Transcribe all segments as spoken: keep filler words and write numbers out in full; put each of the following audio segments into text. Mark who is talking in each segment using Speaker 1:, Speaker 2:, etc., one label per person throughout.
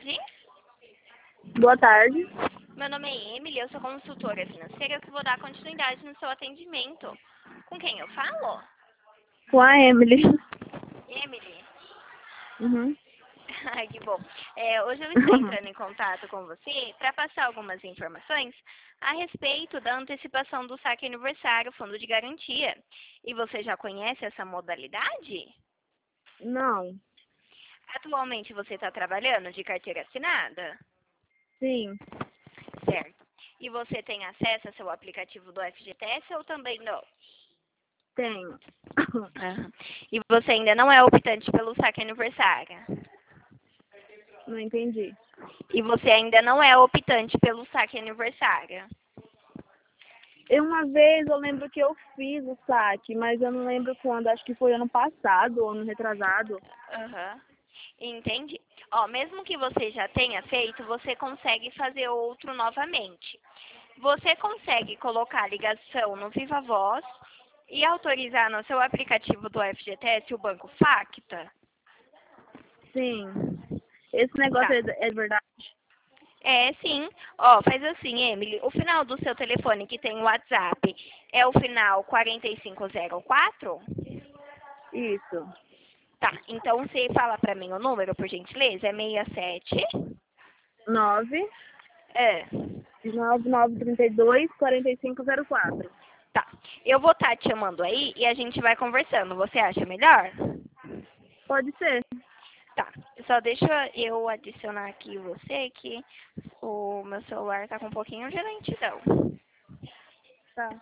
Speaker 1: tarde.
Speaker 2: Boa tarde.
Speaker 1: Meu nome é Emily, eu sou consultora financeira que vou dar continuidade no seu atendimento. Com quem eu falo?
Speaker 2: Com a Emily.
Speaker 1: Emily.
Speaker 2: Uhum.
Speaker 1: Ai, que bom. É, hoje eu estou entrando em contato com você para passar algumas informações a respeito da antecipação do saque aniversário, fundo de garantia. E você já conhece essa modalidade?
Speaker 2: Não.
Speaker 1: Atualmente você está trabalhando de carteira assinada?
Speaker 2: Sim.
Speaker 1: Certo. E você tem acesso ao seu aplicativo do F G T S ou também não?
Speaker 2: Tenho.
Speaker 1: Aham. E você ainda não é optante pelo saque aniversário?
Speaker 2: Não entendi.
Speaker 1: E você ainda não é optante pelo saque aniversário?
Speaker 2: Eu, uma vez eu lembro que eu fiz o saque, mas eu não lembro quando. Acho que foi ano passado ou ano retrasado.
Speaker 1: Aham. Entendi. Ó, mesmo que você já tenha feito, você consegue fazer outro novamente. Você consegue colocar a ligação no Viva Voz e autorizar no seu aplicativo do F G T S o Banco Facta?
Speaker 2: Sim. Esse negócio
Speaker 1: Tá.
Speaker 2: é é verdade?
Speaker 1: É, sim. Ó, faz assim, Emily. O final do seu telefone que tem o WhatsApp é o final quatro cinco zero quatro?
Speaker 2: Isso.
Speaker 1: Tá, então você fala pra mim o número, por gentileza. É seis sete.
Speaker 2: Nove
Speaker 1: É.
Speaker 2: nove nove trinta e dois quarenta e cinco zero quatro.
Speaker 1: Tá. Eu vou estar te chamando aí e a gente vai conversando. Você acha melhor?
Speaker 2: Pode ser.
Speaker 1: Tá. Só deixa eu adicionar aqui você que o meu celular tá com um pouquinho de lentidão.
Speaker 2: Tá.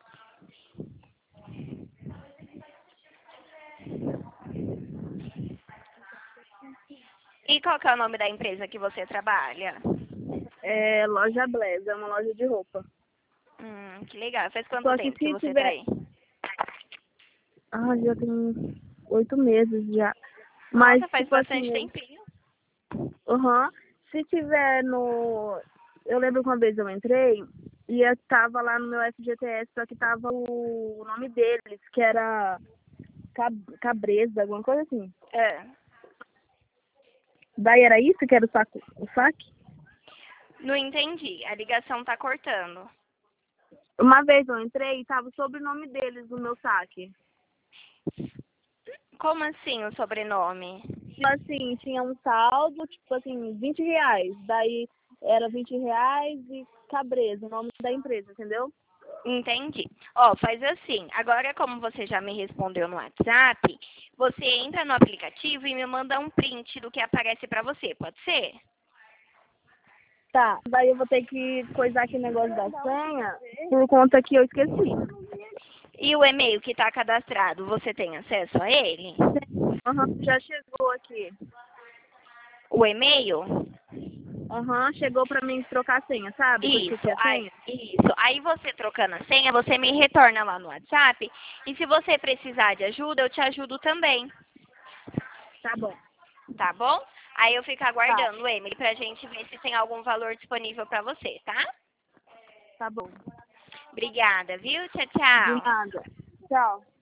Speaker 1: E qual que é o nome da empresa que você trabalha?
Speaker 2: É loja Bless, é uma loja de roupa.
Speaker 1: Hum, que legal. Faz quanto
Speaker 2: Só que
Speaker 1: tempo que
Speaker 2: se
Speaker 1: você tá
Speaker 2: tiver.
Speaker 1: aí?
Speaker 2: Ah, já tem oito meses já. Mas,
Speaker 1: Nossa, faz
Speaker 2: tipo
Speaker 1: bastante
Speaker 2: assim,
Speaker 1: tempinho.
Speaker 2: aham. Se tiver no. Eu lembro que uma vez eu entrei e eu tava lá no meu F G T S, só que tava o nome deles, que era Cab- Cabreza, alguma coisa assim.
Speaker 1: É.
Speaker 2: Daí era isso que era o, saco, o saque?
Speaker 1: Não entendi. A ligação tá cortando.
Speaker 2: Uma vez eu entrei e tava o sobrenome deles no meu saque.
Speaker 1: Como assim o sobrenome?
Speaker 2: Tipo assim, tinha um saldo, tipo assim, vinte reais. Daí era vinte reais e Cabreza, o nome da empresa, entendeu?
Speaker 1: Entendi. Ó, faz assim. Agora, como você já me respondeu no WhatsApp, você entra no aplicativo e me manda um print do que aparece pra você, pode ser?
Speaker 2: Tá, daí eu vou ter que coisar aqui o negócio da senha por conta que eu esqueci.
Speaker 1: E o e-mail que tá cadastrado, você tem acesso a ele?
Speaker 2: Aham, já chegou aqui.
Speaker 1: O e-mail?
Speaker 2: Aham, chegou pra mim trocar a senha, sabe? Que eu
Speaker 1: Isso,
Speaker 2: esqueci a
Speaker 1: aí,
Speaker 2: senha.
Speaker 1: isso. Aí você trocando a senha, você me retorna lá no WhatsApp. E se você precisar de ajuda, eu te ajudo também,
Speaker 2: Tá bom.
Speaker 1: tá bom? Aí eu fico
Speaker 2: Tá,
Speaker 1: aguardando, Emily, pra gente ver se tem algum valor disponível pra você, tá?
Speaker 2: tá bom.
Speaker 1: Obrigada, viu? Tchau,
Speaker 2: De
Speaker 1: tchau.
Speaker 2: nada. Tchau.